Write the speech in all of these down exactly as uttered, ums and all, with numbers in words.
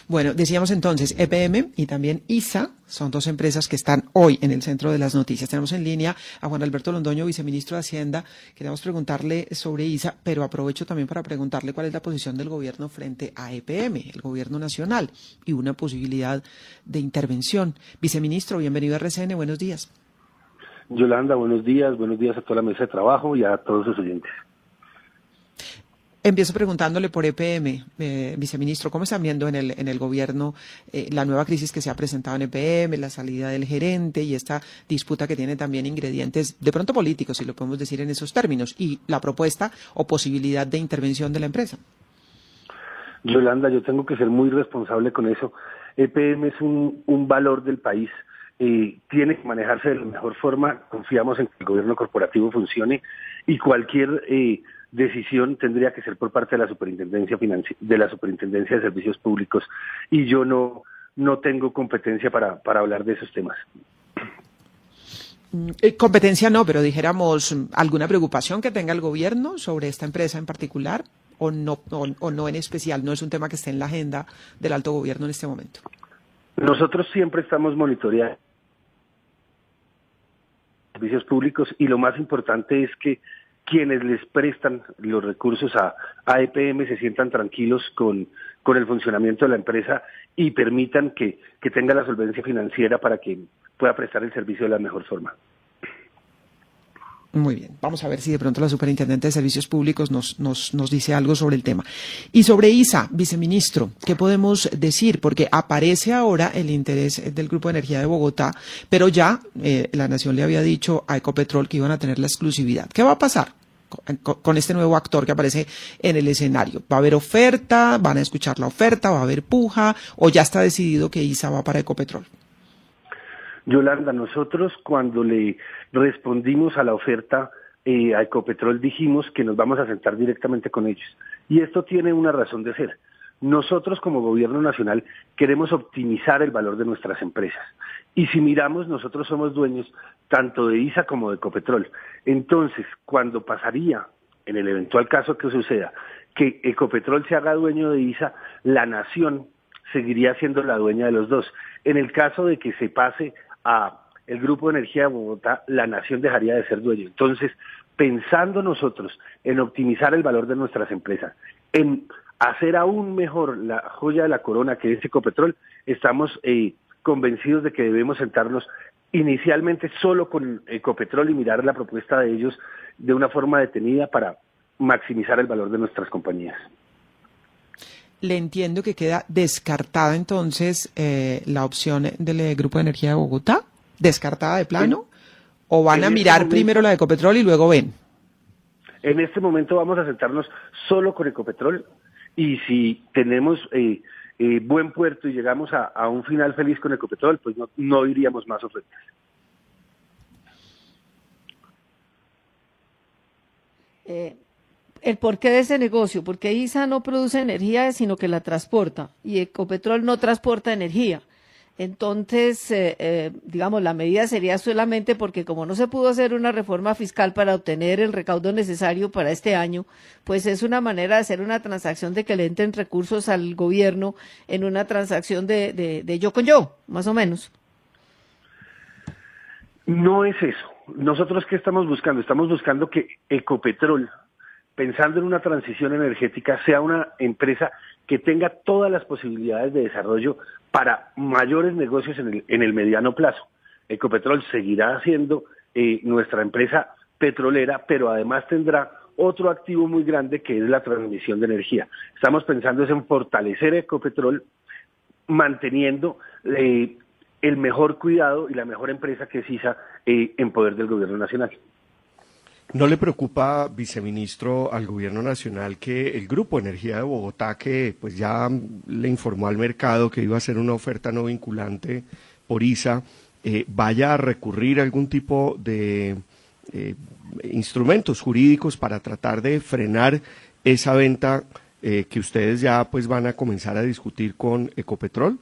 Bueno, decíamos entonces, E P M y también I S A son dos empresas que están hoy en el centro de las noticias. Tenemos en línea a Juan Alberto Londoño, viceministro de Hacienda. Queremos preguntarle sobre I S A, pero aprovecho también para preguntarle cuál es la posición del gobierno frente a E P M, el gobierno nacional, y una posibilidad de intervención. Viceministro, bienvenido a R C N, buenos días. Yolanda, buenos días, buenos días a toda la mesa de trabajo y a todos sus oyentes. Empiezo preguntándole por E P M, eh, viceministro, ¿cómo están viendo en el en el gobierno eh, la nueva crisis que se ha presentado en E P M, la salida del gerente y esta disputa que tiene también ingredientes de pronto políticos, si lo podemos decir en esos términos, y la propuesta o posibilidad de intervención de la empresa? Yolanda, yo tengo que ser muy responsable con eso. E P M es un, un valor del país. Eh, tiene que manejarse de la mejor forma. Confiamos en que el gobierno corporativo funcione y cualquier eh, decisión tendría que ser por parte de la Superintendencia Financi- de la Superintendencia de Servicios Públicos, y yo no no tengo competencia para para hablar de esos temas. Eh, competencia no, pero dijéramos, ¿alguna preocupación que tenga el gobierno sobre esta empresa en particular o no o, o no en especial? No es un tema que esté en la agenda del alto gobierno en este momento. Nosotros siempre estamos monitoreando servicios públicos y lo más importante es que quienes les prestan los recursos a, a E P M se sientan tranquilos con, con el funcionamiento de la empresa y permitan que, que tenga la solvencia financiera para que pueda prestar el servicio de la mejor forma. Muy bien, vamos a ver si de pronto la Superintendente de Servicios Públicos nos, nos, nos dice algo sobre el tema. Y sobre I S A, viceministro, ¿qué podemos decir? Porque aparece ahora el interés del Grupo de Energía de Bogotá, pero ya eh, la Nación le había dicho a Ecopetrol que iban a tener la exclusividad. ¿Qué va a pasar con, con este nuevo actor que aparece en el escenario? ¿Va a haber oferta? ¿Van a escuchar la oferta? ¿Va a haber puja? ¿O ya está decidido que I S A va para Ecopetrol? Yolanda, nosotros cuando le respondimos a la oferta eh, a Ecopetrol dijimos que nos vamos a sentar directamente con ellos. Y esto tiene una razón de ser. Nosotros como gobierno nacional queremos optimizar el valor de nuestras empresas. Y si miramos, nosotros somos dueños tanto de I S A como de Ecopetrol. Entonces, cuando pasaría, en el eventual caso que suceda, que Ecopetrol se haga dueño de I S A, la nación seguiría siendo la dueña de los dos. En el caso de que se pase a el Grupo de Energía de Bogotá, la nación dejaría de ser dueño. Entonces, pensando nosotros en optimizar el valor de nuestras empresas, en hacer aún mejor la joya de la corona que es Ecopetrol, estamos eh, convencidos de que debemos sentarnos inicialmente solo con Ecopetrol y mirar la propuesta de ellos de una forma detenida para maximizar el valor de nuestras compañías. Le entiendo que queda descartada entonces eh, la opción del eh, Grupo de Energía de Bogotá, descartada de plano, en, o van a mirar este momento, primero la de Ecopetrol y luego ven. En este momento vamos a sentarnos solo con Ecopetrol y si tenemos eh, eh, buen puerto y llegamos a, a un final feliz con Ecopetrol, pues no, no iríamos más ofertas. Eh. El porqué de ese negocio, porque I S A no produce energía, sino que la transporta, y Ecopetrol no transporta energía. Entonces, eh, eh, digamos, la medida sería solamente porque como no se pudo hacer una reforma fiscal para obtener el recaudo necesario para este año, pues es una manera de hacer una transacción de que le entren recursos al gobierno en una transacción de, de, de yo con yo, más o menos. No es eso. Nosotros, ¿qué estamos buscando? Estamos buscando que Ecopetrol, pensando en una transición energética, sea una empresa que tenga todas las posibilidades de desarrollo para mayores negocios en el, en el mediano plazo. Ecopetrol seguirá siendo eh, nuestra empresa petrolera, pero además tendrá otro activo muy grande que es la transmisión de energía. Estamos pensando es en fortalecer Ecopetrol, manteniendo eh, el mejor cuidado y la mejor empresa que es I S A eh, en poder del gobierno nacional. ¿No le preocupa, viceministro, al gobierno nacional que el Grupo Energía de Bogotá, que pues ya le informó al mercado que iba a hacer una oferta no vinculante por I S A, eh, vaya a recurrir a algún tipo de eh, instrumentos jurídicos para tratar de frenar esa venta eh, que ustedes ya pues van a comenzar a discutir con Ecopetrol?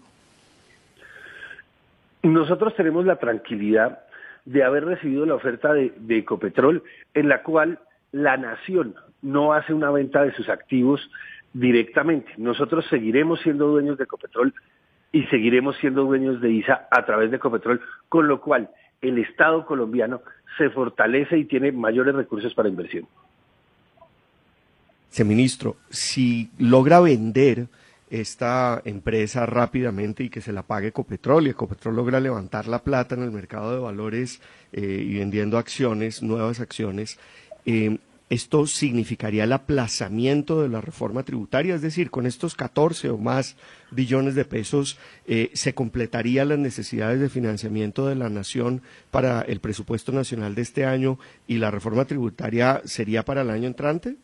Nosotros tenemos la tranquilidad de haber recibido la oferta de, de Ecopetrol, en la cual la nación no hace una venta de sus activos directamente. Nosotros seguiremos siendo dueños de Ecopetrol y seguiremos siendo dueños de I S A a través de Ecopetrol, con lo cual el Estado colombiano se fortalece y tiene mayores recursos para inversión. Viceministro, si logra vender esta empresa rápidamente y que se la pague Ecopetrol, y Ecopetrol logra levantar la plata en el mercado de valores eh, y vendiendo acciones, nuevas acciones, eh, ¿esto significaría el aplazamiento de la reforma tributaria? Es decir, con estos catorce o más billones de pesos, eh, ¿se completarían las necesidades de financiamiento de la nación para el presupuesto nacional de este año y la reforma tributaria sería para el año entrante?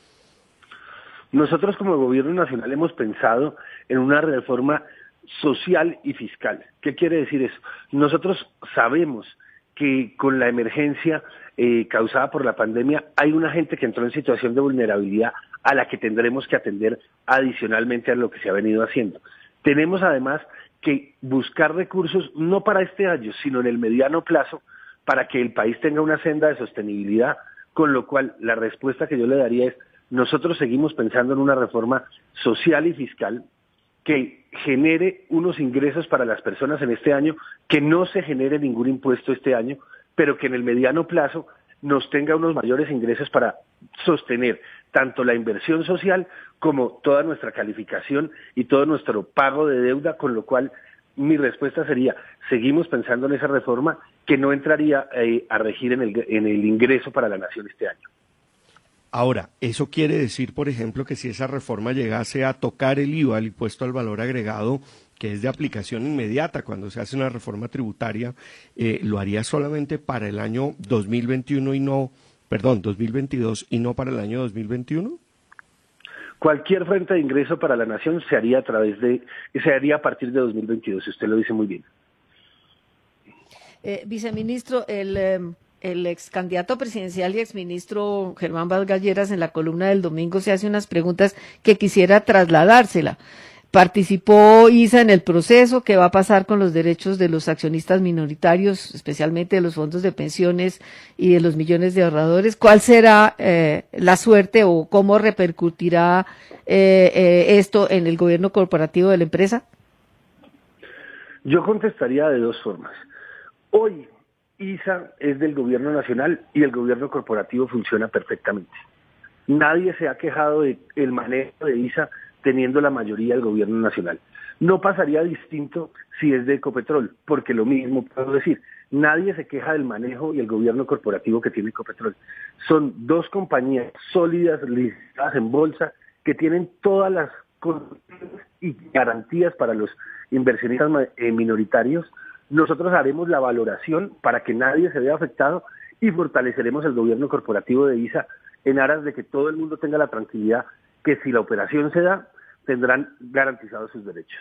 Nosotros como Gobierno Nacional hemos pensado en una reforma social y fiscal. ¿Qué quiere decir eso? Nosotros sabemos que con la emergencia eh, causada por la pandemia hay una gente que entró en situación de vulnerabilidad a la que tendremos que atender adicionalmente a lo que se ha venido haciendo. Tenemos además que buscar recursos no para este año, sino en el mediano plazo, para que el país tenga una senda de sostenibilidad, con lo cual la respuesta que yo le daría es: nosotros seguimos pensando en una reforma social y fiscal que genere unos ingresos para las personas en este año, que no se genere ningún impuesto este año, pero que en el mediano plazo nos tenga unos mayores ingresos para sostener tanto la inversión social como toda nuestra calificación y todo nuestro pago de deuda, con lo cual mi respuesta sería: seguimos pensando en esa reforma que no entraría eh, a regir en el, en el ingreso para la nación este año. Ahora, eso quiere decir, por ejemplo, que si esa reforma llegase a tocar el I V A, el impuesto al valor agregado, que es de aplicación inmediata cuando se hace una reforma tributaria, eh, lo haría solamente para el año dos mil veintiuno y no, perdón, dos mil veintidós y no para el año dos mil veintiuno? Cualquier fuente de ingreso para la nación se haría a través de, se haría a partir de dos mil veintidós, usted lo dice muy bien. Eh, viceministro, el... Eh... El ex candidato presidencial y exministro Germán Vargas Lleras en la columna del domingo se hace unas preguntas que quisiera trasladársela. ¿Participó I S A en el proceso? ¿Qué va a pasar con los derechos de los accionistas minoritarios, especialmente de los fondos de pensiones y de los millones de ahorradores? ¿Cuál será eh, la suerte o cómo repercutirá eh, eh, esto en el gobierno corporativo de la empresa? Yo contestaría de dos formas. Hoy I S A es del gobierno nacional y el gobierno corporativo funciona perfectamente. Nadie se ha quejado del manejo de I S A teniendo la mayoría del gobierno nacional. No pasaría distinto si es de Ecopetrol, porque lo mismo puedo decir. Nadie se queja del manejo y el gobierno corporativo que tiene Ecopetrol. Son dos compañías sólidas, listadas en bolsa, que tienen todas las condiciones y garantías para los inversionistas minoritarios. Nosotros haremos la valoración para que nadie se vea afectado y fortaleceremos el gobierno corporativo de I S A en aras de que todo el mundo tenga la tranquilidad que si la operación se da, tendrán garantizados sus derechos.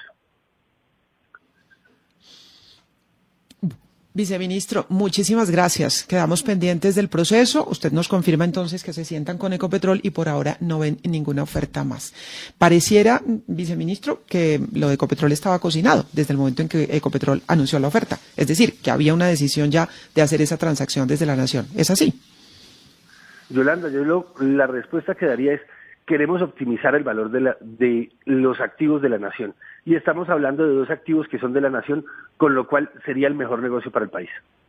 Viceministro, muchísimas gracias. Quedamos pendientes del proceso. Usted nos confirma entonces que se sientan con Ecopetrol y por ahora no ven ninguna oferta más. Pareciera, viceministro, que lo de Ecopetrol estaba cocinado desde el momento en que Ecopetrol anunció la oferta. Es decir, que había una decisión ya de hacer esa transacción desde la Nación. ¿Es así? Yolanda, yo lo, la respuesta que daría es: queremos optimizar el valor de, la, de los activos de la nación. Y estamos hablando de dos activos que son de la nación, con lo cual sería el mejor negocio para el país.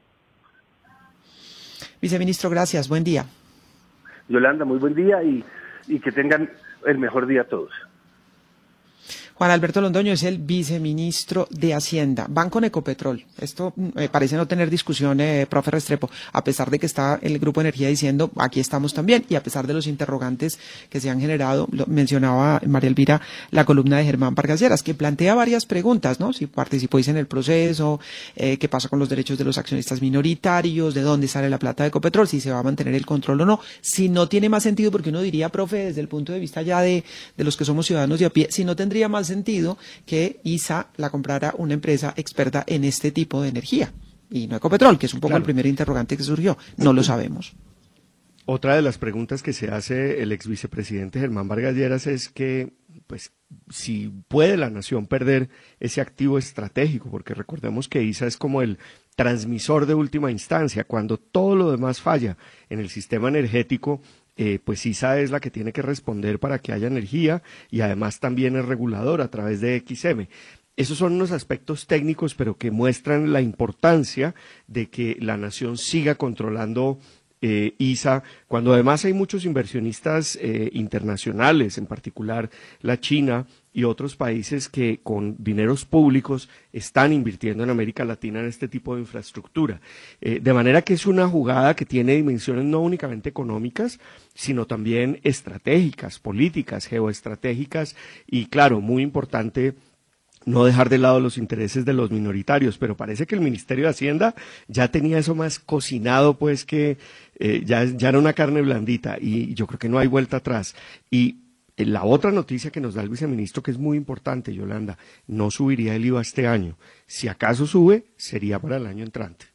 Viceministro, gracias. Buen día. Yolanda, muy buen día y, y que tengan el mejor día todos. Juan Alberto Londoño es el viceministro de Hacienda. Van con Ecopetrol. Esto eh, parece no tener discusión, eh, profe Restrepo, a pesar de que está el Grupo Energía diciendo aquí estamos también, y a pesar de los interrogantes que se han generado. Lo mencionaba María Elvira la columna de Germán Vargas Lleras, que plantea varias preguntas, ¿no? Si participó en el proceso, eh, qué pasa con los derechos de los accionistas minoritarios, de dónde sale la plata de Ecopetrol, si se va a mantener el control o no, si no tiene más sentido, porque uno diría, profe, desde el punto de vista ya de, de los que somos ciudadanos de a pie, si no tendría más sentido que I S A la comprara una empresa experta en este tipo de energía y no Ecopetrol, que es un poco claro. El primer interrogante que surgió. No lo sabemos. Otra de las preguntas que se hace el ex vicepresidente Germán Vargas Lleras es que, pues, si puede la nación perder ese activo estratégico, porque recordemos que I S A es como el transmisor de última instancia. Cuando todo lo demás falla en el sistema energético, eh, pues ISA es la que tiene que responder para que haya energía y además también es regulador a través de X M. Esos son unos aspectos técnicos, pero que muestran la importancia de que la nación siga controlando eh, ISA, cuando además hay muchos inversionistas eh, internacionales, en particular la China y otros países que con dineros públicos están invirtiendo en América Latina en este tipo de infraestructura. Eh, de manera que es una jugada que tiene dimensiones no únicamente económicas, sino también estratégicas, políticas, geoestratégicas y, claro, muy importante, no dejar de lado los intereses de los minoritarios, pero parece que el Ministerio de Hacienda ya tenía eso más cocinado, pues que eh, ya, ya era una carne blandita y yo creo que no hay vuelta atrás. Y eh, la otra noticia que nos da el viceministro, que es muy importante, Yolanda, no subiría el I V A este año. Si acaso sube, sería para el año entrante.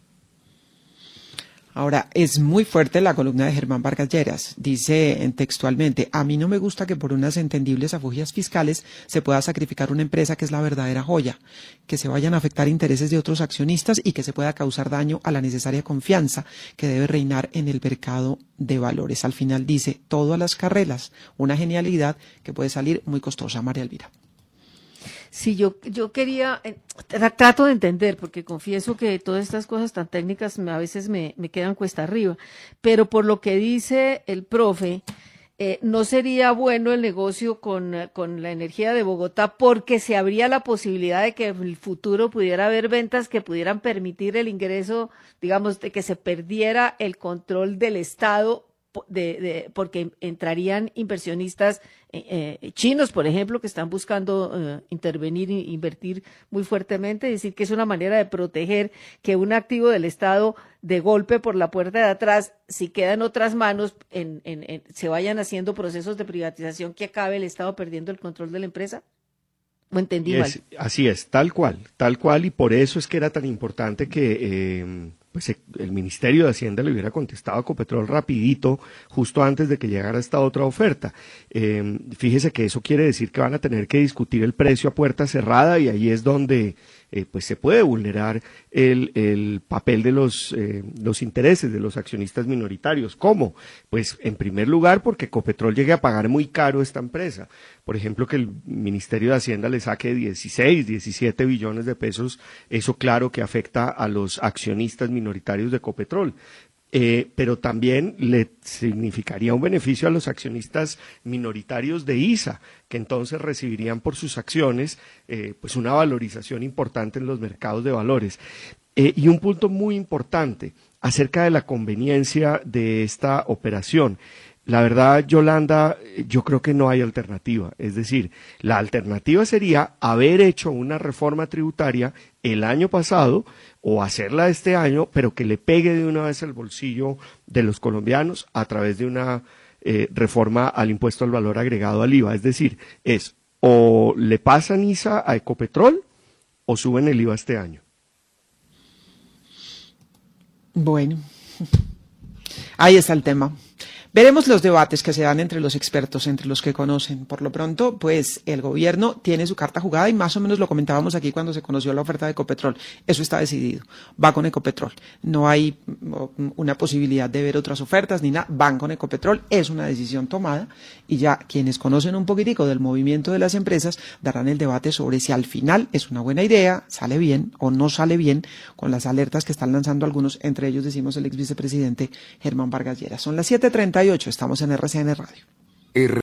Ahora, es muy fuerte la columna de Germán Vargas Lleras. Dice textualmente, a mí no me gusta que por unas entendibles afugias fiscales se pueda sacrificar una empresa que es la verdadera joya, que se vayan a afectar intereses de otros accionistas y que se pueda causar daño a la necesaria confianza que debe reinar en el mercado de valores. Al final dice, todo a las carreras, una genialidad que puede salir muy costosa. María Elvira. Sí, yo, yo quería, eh, tra- trato de entender, porque confieso que todas estas cosas tan técnicas me, a veces me, me quedan cuesta arriba, pero por lo que dice el profe, eh, no sería bueno el negocio con, eh, con la energía de Bogotá porque se abría la posibilidad de que en el futuro pudiera haber ventas que pudieran permitir el ingreso, digamos, de que se perdiera el control del Estado. De, de, porque entrarían inversionistas eh, eh, chinos, por ejemplo, que están buscando eh, intervenir e invertir muy fuertemente, es decir, que es una manera de proteger que un activo del Estado de golpe por la puerta de atrás, si queda en otras manos, en, en, en, se vayan haciendo procesos de privatización que acabe el Estado perdiendo el control de la empresa. ¿O entendí mal? Es, así es, tal cual, tal cual, y por eso es que era tan importante que eh, pues el Ministerio de Hacienda le hubiera contestado a Ecopetrol rapidito, justo antes de que llegara esta otra oferta. Eh, fíjese que eso quiere decir que van a tener que discutir el precio a puerta cerrada y ahí es donde eh, pues se puede vulnerar el, el papel de los, eh, los intereses de los accionistas minoritarios. ¿Cómo? Pues en primer lugar porque Ecopetrol llegue a pagar muy caro esta empresa. Por ejemplo, que el Ministerio de Hacienda le saque dieciséis, diecisiete billones de pesos, eso claro que afecta a los accionistas minoritarios de Ecopetrol. Eh, pero también le significaría un beneficio a los accionistas minoritarios de ISA, que entonces recibirían por sus acciones eh, pues una valorización importante en los mercados de valores. Eh, y un punto muy importante acerca de la conveniencia de esta operación. La verdad, Yolanda, yo creo que no hay alternativa. Es decir, la alternativa sería haber hecho una reforma tributaria el año pasado o hacerla este año, pero que le pegue de una vez al bolsillo de los colombianos a través de una eh, reforma al impuesto al valor agregado al I V A. Es decir, es o le pasan ISA a Ecopetrol o suben el I V A este año. Bueno, ahí está el tema. Veremos los debates que se dan entre los expertos, entre los que conocen. Por lo pronto, pues el gobierno tiene su carta jugada y más o menos lo comentábamos aquí cuando se conoció la oferta de Ecopetrol. Eso está decidido. Va con Ecopetrol. No hay una posibilidad de ver otras ofertas ni nada. Van con Ecopetrol. Es una decisión tomada y ya quienes conocen un poquitico del movimiento de las empresas darán el debate sobre si al final es una buena idea, sale bien o no sale bien con las alertas que están lanzando algunos, entre ellos decimos el ex vicepresidente Germán Vargas Lleras. Son las siete treinta y ocho, estamos en R C N Radio.